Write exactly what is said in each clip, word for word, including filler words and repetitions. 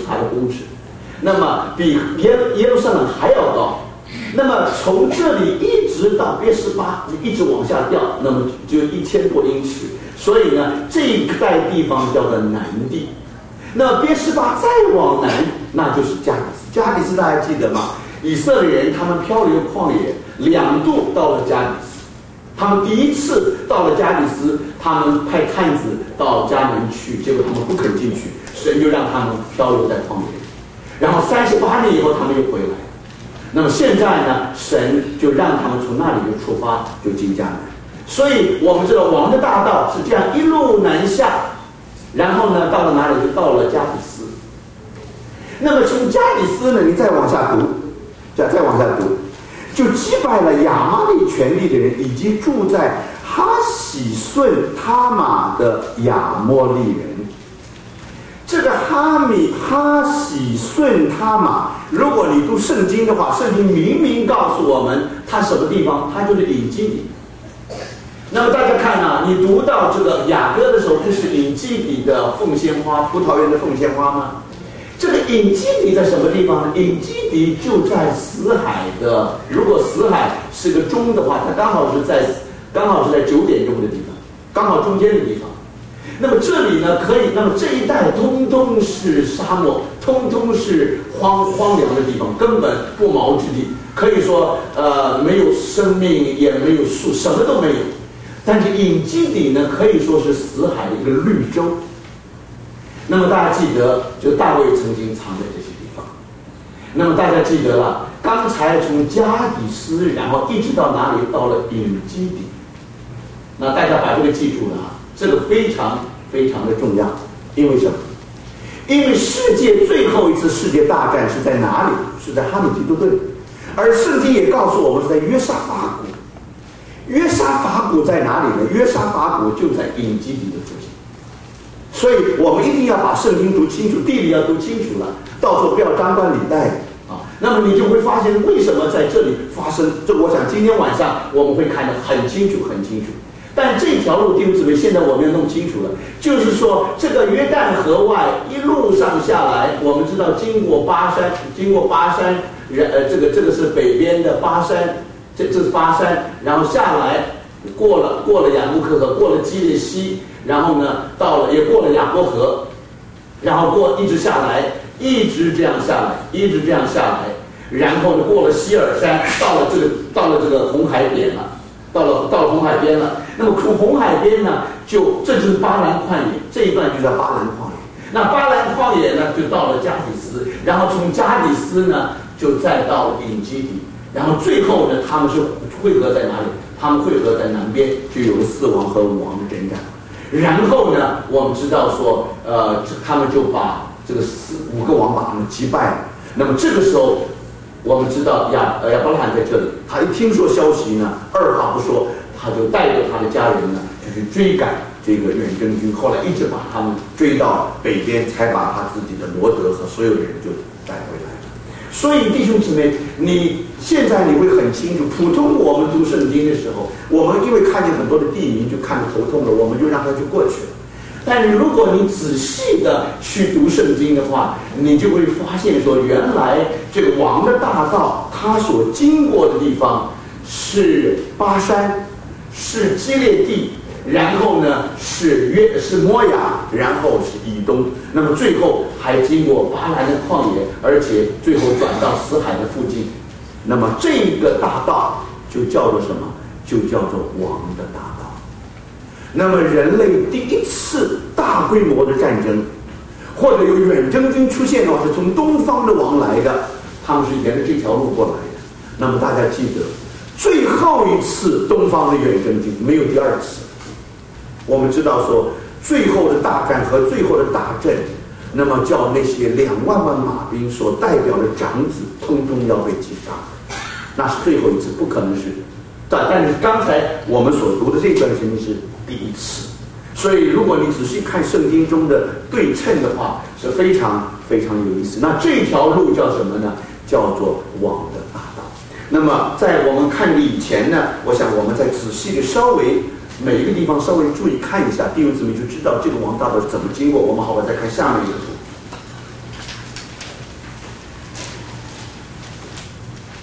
塔的工程，那么比耶耶路撒冷还要高。那么从这里一直到别是巴，一直往下掉，那么就一千多英尺。所以呢，这一带地方叫做南地。那么别是巴再往南，那就是加底斯。加底斯大家记得吗？以色列人他们漂流旷野，两度到了加底斯。他们第一次到了加底斯，他们派探子到迦南去，结果他们不肯进去，神就让他们漂流在旷野里。然后三十八年以后，他们又回来。那么现在呢，神就让他们从那里就出发，就进迦南。所以我们知道王的大道是这样一路南下，然后呢，到了哪里就到了加底斯。那么从加底斯呢，你再往下读，再再往下读，就击败了亚玛力全地的人，以及住在哈喜顺他玛的亚摩利人。这个哈米哈喜顺他玛，如果你读圣经的话，圣经明明告诉我们它什么地方，它就是隐基底。那么大家看啊，你读到这个雅歌的时候，不是隐基底的凤仙花，葡萄园的凤仙花吗？这个隐基底在什么地方呢？隐基底就在死海的，如果死海是个钟的话，它刚好是在刚好是在九点钟的地方，刚好中间的地方。那么这里呢，可以，那么这一带通通是沙漠，通通是荒荒凉的地方，根本不毛之地，可以说呃没有生命，也没有树，什么都没有。但是隐基底呢，可以说是死海的一个绿洲。那么大家记得，就大卫曾经藏在这些地方。那么大家记得了，刚才从加底斯，然后一直到哪里？到了隐基底。那大家把这个记住了啊。这个非常非常的重要，因为什么？因为世界最后一次世界大战是在哪里？是在哈米吉多顿，而圣经也告诉我们是在约沙法谷。约沙法谷在哪里呢？约沙法谷就在隐基底的附近。所以我们一定要把圣经读清楚，地理要读清楚了，到时候不要张冠李戴啊。那么你就会发现为什么在这里发生。这我想今天晚上我们会看得很清楚，很清楚。但这条路弟兄姊妹，现在我们要弄清楚了，就是说这个约旦河外一路上下来，我们知道经过巴山，经过巴山，呃，这个这个是北边的巴山，这这是巴山，然后下来过了过了雅布克河，过了基列西，然后呢到了也过了雅波河，然后过一直下来，一直这样下来，一直这样下来，然后呢过了希尔山，到了这个到了这个红海边了。到了到了红海边了，那么从红海边呢，就这就是巴兰旷野，这一段就叫巴兰旷野。那巴兰旷野呢，就到了加底斯，然后从加底斯呢，就再到隐基底，然后最后呢，他们是汇合在哪里？他们汇合在南边，就有了四王和五王的征战。然后呢，我们知道说，呃，他们就把这个四五个王把他们击败了。那么这个时候。我们知道亚呃亚伯拉罕在这里，他一听说消息呢，二话不说，他就带着他的家人呢，就去追赶这个远征军。后来一直把他们追到北边，才把他自己的罗德和所有人就带回来了。所以弟兄姊妹，你现在你会很清楚，普通我们读圣经的时候，我们因为看见很多的地名就看得头痛了，我们就让他就过去了。但是如果你仔细的去读圣经的话，你就会发现说，原来这个王的大道，他所经过的地方是巴山，是基列地，然后呢是约是摩亚，然后是以东，那么最后还经过巴兰的旷野，而且最后转到死海的附近。那么这个大道就叫做什么？就叫做王的大道。那么人类第一次大规模的战争，或者有远征军出现的话，是从东方的王来的，他们是沿着这条路过来的。那么大家记得，最后一次东方的远征军没有第二次。我们知道说，最后的大战和最后的大阵，那么叫那些两万万马兵所代表的长子，通通要被击杀，那是最后一次，不可能是。但但是刚才我们所读的这段圣经是第一次，所以如果你仔细看圣经中的对称的话，是非常非常有意思。那这条路叫什么呢？叫做王的大道。那么在我们看的以前呢，我想我们再仔细的稍微每一个地方稍微注意看一下，弟兄姊妹就知道这个王大道怎么经过。我们好好再看下面一个图。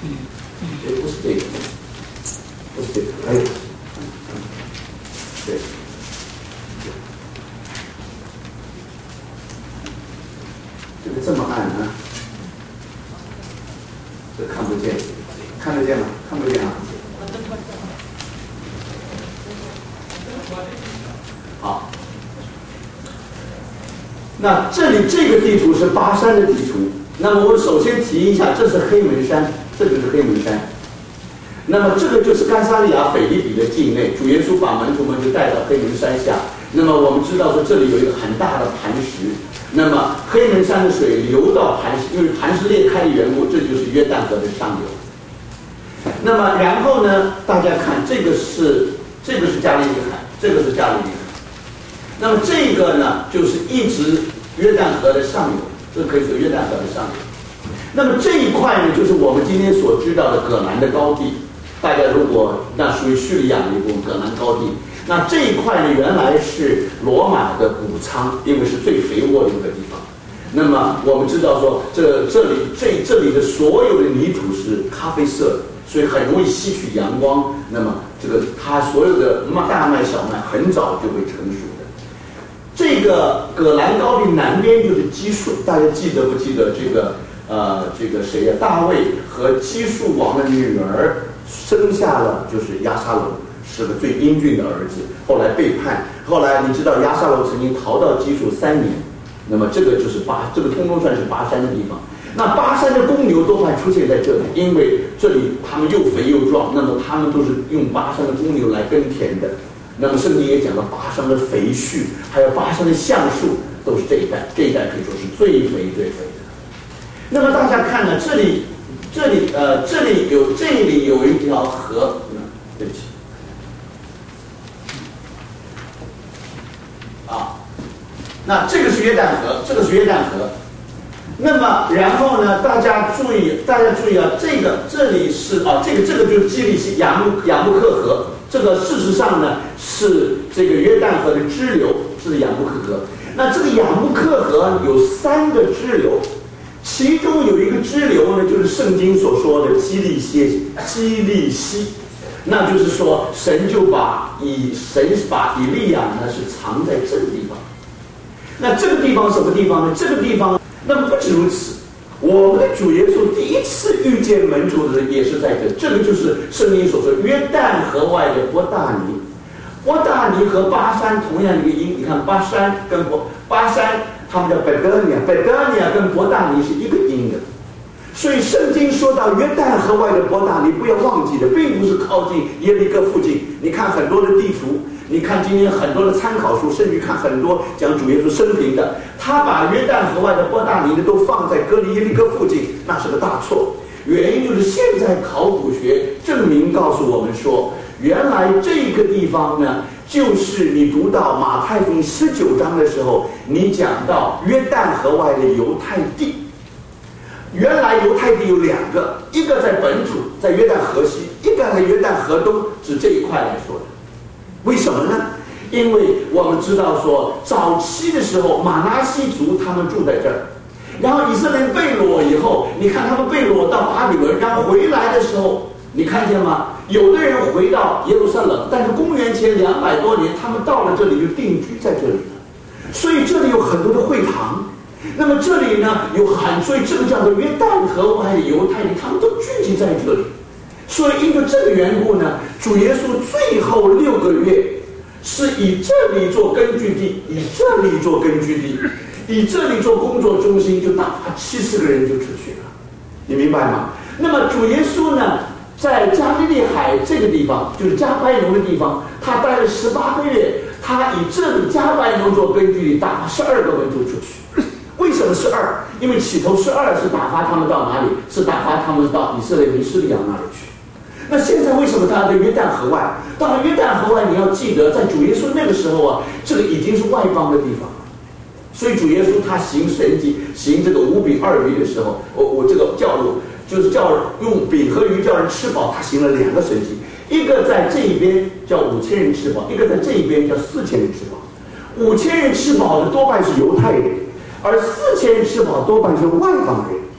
对，不是这个，不是这个，还有，对，这个这么暗呢，这看不见，看得见吗？看不见啊。好，那这里这个地图是巴山的地图。那么我首先提一下，这是黑门山，这就是黑门山。那么这个就是该撒利亚腓立比的境内，主耶稣把门徒们就带到黑门山下。那么我们知道说这里有一个很大的磐石，那么黑门山的水流到磐石，因为磐石裂开的缘故，这就是约旦河的上游。那么然后呢，大家看这个是这个是加利利海，这个是加利利海。那么这个呢，就是一直约旦河的上游，这可以说约旦河的上游。那么这一块呢，就是我们今天所知道的葛兰的高地。大家如果那属于叙利亚的一部分葛兰高地，那这一块呢，原来是罗马的谷仓，因为是最肥沃的一个地方。那么我们知道说，这这里这这里的所有的泥土是咖啡色的，所以很容易吸取阳光。那么这个它所有的大麦、小麦很早就会成熟的。这个葛兰高地南边就是基述，大家记得不记得这个呃这个谁呀、啊？大卫和基述王的女儿生下了就是押沙龙，是个最英俊的儿子，后来背叛。后来你知道押沙龙曾经逃到基述三年，那么这个就是巴，这个通通算是巴山的地方。那巴山的公牛多半出现在这里，因为这里他们又肥又壮，那么他们都是用巴山的公牛来耕田的。那么圣经也讲了巴山的肥畜，还有巴山的橡树，都是这一带，这一带可以说是最肥最肥的。那么大家看呢，这里这里呃这里有这里有一条河，嗯，对不起，啊，那这个是约旦河，这个是约旦河。那么然后呢，大家注意，大家注意啊，这个这里是啊，这个这个就是基利西雅木雅木克河。这个事实上呢是这个约旦河的支流，是雅木克河。那这个雅木克河有三个支流，其中有一个支流呢，就是圣经所说的基利西基利西，那就是说神就把以神把以利亚呢是藏在这个地方。那这个地方什么地方呢？这个地方，那么不止如此。我们的主耶稣第一次遇见门徒的人也是在这，这个就是圣经所说约旦河外的伯大尼。伯大尼和巴山同样一个音，你看巴山跟伯巴山，他们叫贝德尼亚，贝德尼亚跟伯大尼是一个音的。所以圣经说到约旦河外的伯大尼，不要忘记的，并不是靠近耶利哥附近。你看很多的地图，你看今天很多的参考书，甚至看很多讲主耶稣生平的，他把约旦河外的伯大尼呢都放在哥尼耶利哥附近，那是个大错。原因就是现在考古学证明告诉我们说，原来这个地方呢，就是你读到马太福音十九章的时候，你讲到约旦河外的犹太地。原来犹太地有两个，一个在本土，在约旦河西，一个在约旦河东，指这一块来说的。为什么呢？因为我们知道说，早期的时候马拿西族他们住在这儿，然后以色列人被掳以后，你看他们被掳到巴比伦，然后回来的时候，你看见吗？有的人回到耶路撒冷，但是公元前两百多年，他们到了这里就定居在这里了，所以这里有很多的会堂。那么这里呢有很，所以这个叫做约旦河外的犹太人，他们都聚集在这里。所以因为这个缘故呢，主耶稣最后六个月是以这里做根据地，以这里做根据地，以这里做工作中心，就打发七十个人就出去了。你明白吗？那么主耶稣呢，在加利利海这个地方，就是加百农的地方，他待了十八个月，他以这里加百农做根据地，打发十二个门徒出去。为什么是二？因为起头是二是打发他们到哪里？是打发他们到以色列人施利亚那里去。那现在为什么他要在约旦河外？到了约旦河外，你要记得，在主耶稣那个时候啊，这个已经是外邦的地方了。所以主耶稣他行神迹，行这个五饼二鱼的时候，我我这个叫就是叫用饼和鱼叫人吃饱，他行了两个神迹，一个在这一边叫五千人吃饱，一个在这一边叫四千人吃饱。五千人吃饱的多半是犹太人，而四千人吃饱多半是外邦人。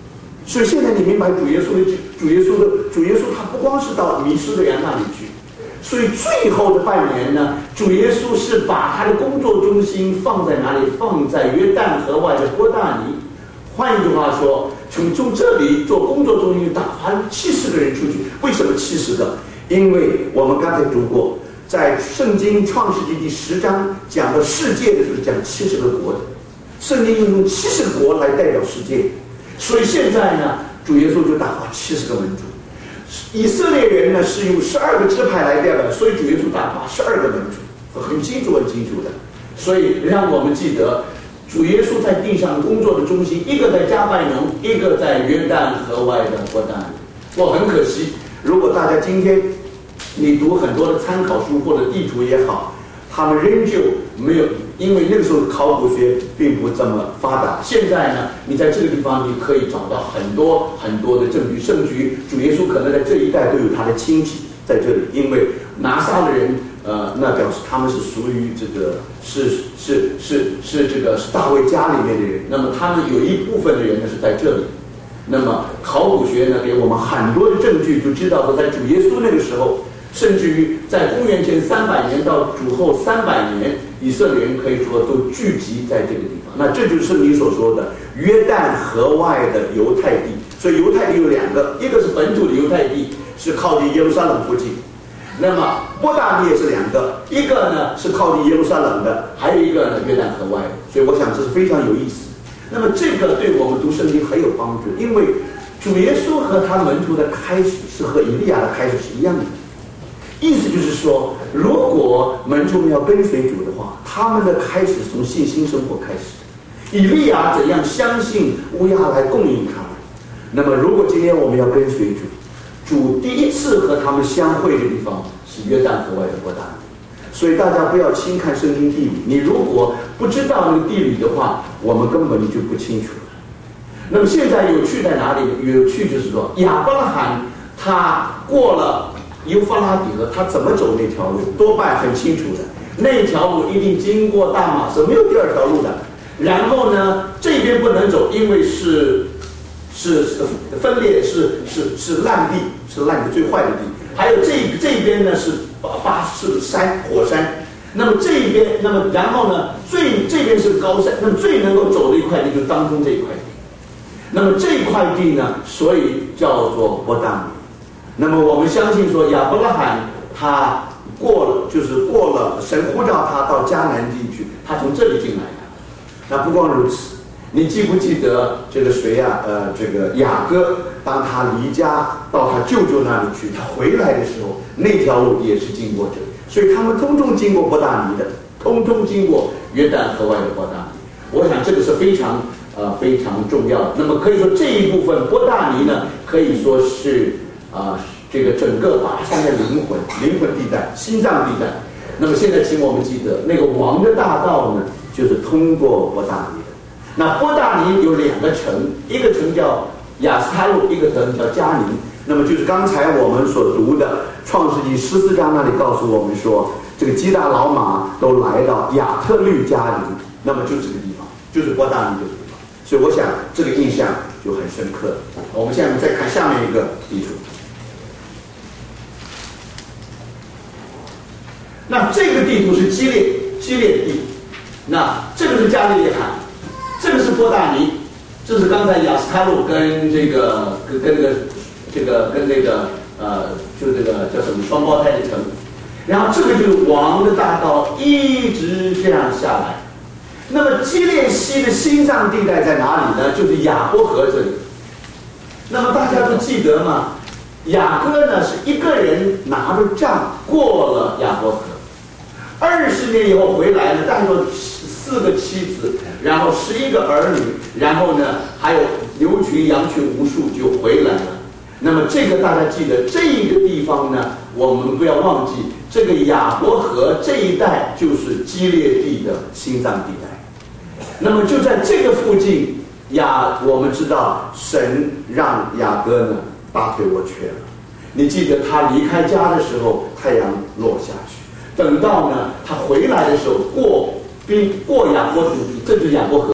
所以现在你明白主耶稣的主耶稣的主耶稣，他不光是到迷失的人那里去，所以最后的半年呢，主耶稣是把他的工作中心放在哪里？放在约旦河外的伯大尼。换一句话说，从从这里做工作中心打发七十个人出去。为什么七十个？因为我们刚才读过，在圣经创世纪第十章讲到世界的时候，讲七十个国的，圣经用七十个国来代表世界。所以现在呢，主耶稣就打发七十个门徒。以色列人呢是用十二个支派来代表，所以主耶稣打发十二个门徒，很清楚很清楚的。所以让我们记得，主耶稣在地上工作的中心，一个在加百农，一个在约旦河外的伯大尼。我很可惜，如果大家今天你读很多的参考书或者地图也好，他们仍旧没有，因为那个时候考古学并不这么发达。现在呢，你在这个地方你可以找到很多很多的证据，甚至于主耶稣可能在这一带都有他的亲戚在这里，因为拿撒的人，呃，那表示他们是属于这个是是是是这个是大卫家里面的人，那么他们有一部分的人呢是在这里。那么考古学呢给我们很多的证据，就知道说在主耶稣那个时候，甚至于在公元前三百年到主后三百年，以色列人可以说都聚集在这个地方。那这就是你所说的约旦河外的犹太地。所以犹太地有两个，一个是本土的犹太地，是靠近耶路撒冷附近。那么伯大尼也是两个，一个呢是靠近耶路撒冷的，还有一个呢约旦河外的。所以我想这是非常有意思。那么这个对我们读圣经很有帮助，因为主耶稣和他门徒的开始是和以利亚的开始是一样的。意思就是说，如果门徒们要跟随主的话，他们的开始是从信心生活开始的。以利亚怎样相信乌鸦来供应他们，那么如果今天我们要跟随主，主第一次和他们相会的地方是约旦河外的伯大尼。所以大家不要轻看圣经地理，你如果不知道那个地理的话，我们根本就不清楚。那么现在有趣在哪里？有趣就是说，亚伯拉罕他过了幼发拉底河，他怎么走那条路？多半很清楚的，那条路一定经过大马士，没有第二条路的。然后呢，这边不能走，因为是是是分裂，是是是烂地，是烂地最坏的地。还有这这边呢是巴士山火山，那么这一边，那么然后呢，最这边是高山，那么最能够走的一块地就是当中这一块地。那么这块地呢，所以叫做伯大尼。那么我们相信说，亚伯拉罕他过了，就是过了神呼召他到迦南地去，他从这里进来的。那不光如此，你记不记得这个谁呀、啊？呃，这个雅各，当他离家到他舅舅那里去，他回来的时候，那条路也是经过这里，所以他们通通经过伯大尼的，通通经过约旦河外的伯大尼。我想这个是非常呃非常重要的。那么可以说这一部分伯大尼呢，可以说是啊、呃、这个整个巴山的灵魂灵魂地带、心脏地带。那么现在请我们记得，那个王的大道呢，就是通过伯大尼的。那伯大尼有两个城，一个城叫亚斯他路，一个城叫加宁。那么就是刚才我们所读的创世纪十四章那里告诉我们说，这个基大老马都来到亚特律加宁，那么就这个地方，就是伯大尼这个地方。所以我想这个印象就很深刻。我们现在再看下面一个地图。那这个地图是基列基列地，那这个是加利利海，这个是伯大尼，这是刚才亚斯他路跟这个跟跟那个这个跟那个呃，就这个叫什么双胞胎的城，然后这个就是王的大道一直这样下来。那么基列西的心脏地带在哪里呢？就是雅博河这里。那么大家都记得吗？雅各呢是一个人拿着杖过了雅博河。二十年以后回来呢，带着四个妻子，然后十一个儿女，然后呢还有牛群羊群无数就回来了。那么这个大家记得，这个地方呢，我们不要忘记，这个雅博河这一带就是基列地的心脏地带。那么就在这个附近，雅我们知道神让雅各呢大腿我瘸了。你记得他离开家的时候，太阳落下去。等到呢，他回来的时候，过冰过雅博河，这就是雅博河。